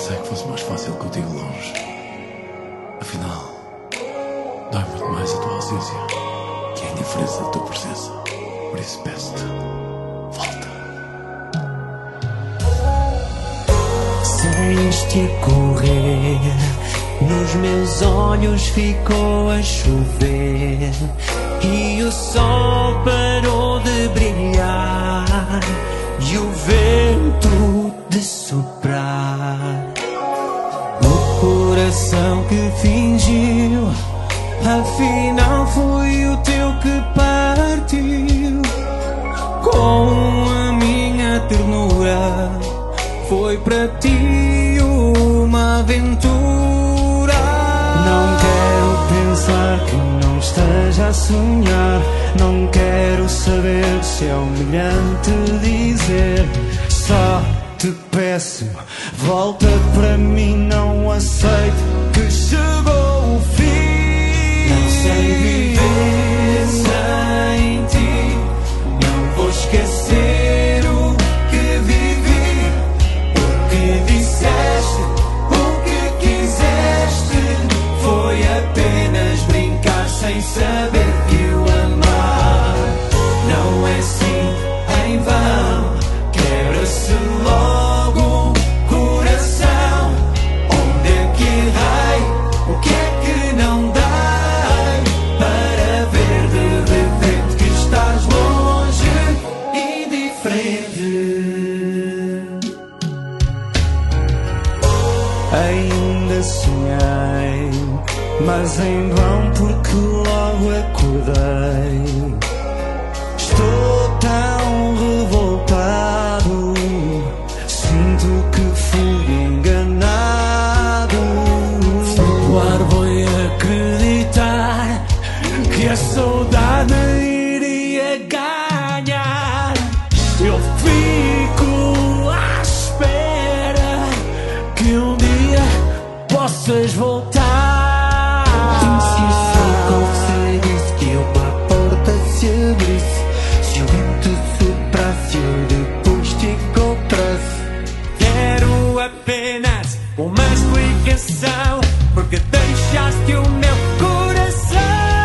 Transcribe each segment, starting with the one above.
Pensei que fosse mais fácil contigo longe. Afinal, dói muito mais a tua ausência que a indiferença da tua presença. Por isso peço-te, volta. Saíste a correr, nos meus olhos ficou a chover e o sol parou de brilhar e o vento de soprar. O coração que fingiu, afinal foi o teu que partiu. Com a minha ternura foi para ti uma aventura. Não quero pensar que não esteja a sonhar. Não quero saber se é humilhante dizer. Só te peço, volta para mim, não aceito que chegou o fim. Não sei viver sem ti, não vou esquecer o que vivi, o que disseste, o que quiseste. Foi apenas brincar sem saber que o amar não é assim em vão. Quebra-se logo o coração. Onde é que errei? O que é que não dei para ver de repente que estás longe, indiferente? Ainda sonhei, mas em vão porque logo acordei. Estou tão revoltado, sinto que fui enganado. Claro, vou acreditar que a saudade iria ganhar. Eu fico à espera que um dia possas voltar. Se o sol se disse que uma porta se abrisse, se o vento soprasse eu depois te encontrasse. Quero apenas uma explicação, porque deixaste o meu coração.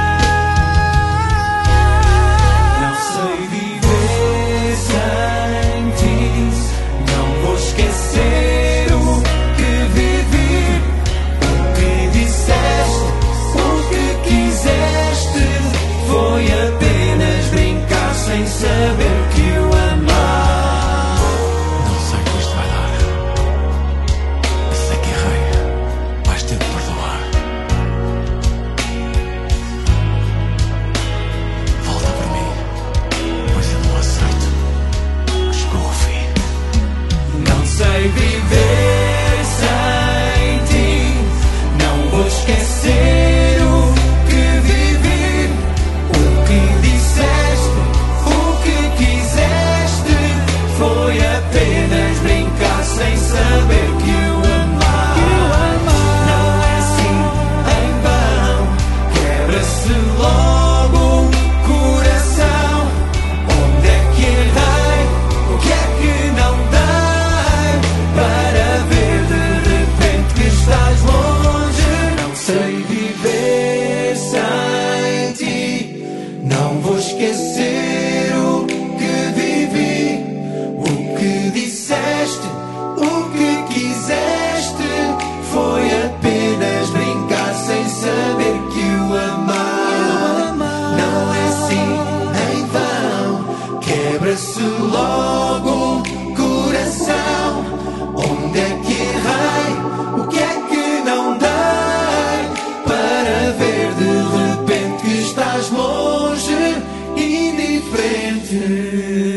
Não sei viver sem ti, não vou esquecer o que vivi, o que disseste, o que quiseste. Foi apenas brincar sem saber que o amar. Não sei o que isto vai dar. Eu sei que errei. Vais ter de perdoar. Volta para mim, pois eu não aceito que chegou o fim. Não sei viver sem ti, não vou esquecer o que vivi, o que disseste, o que quiseste. Foi apenas brincar sem saber que o amar não é assim em vão. Quebra-se logo o coração. Onde é que errei? O que é que não dei para ver de repente que estás longe? Não sei viver sem ti, não vou esquecer o que vivi, o que disseste, o que quiseste. Foi apenas brincar sem saber que o amar não é assim em vão. Quebra-se logo o coração. Onde é que errei? O que é que não dei para ver de repente que estás longe, indiferente?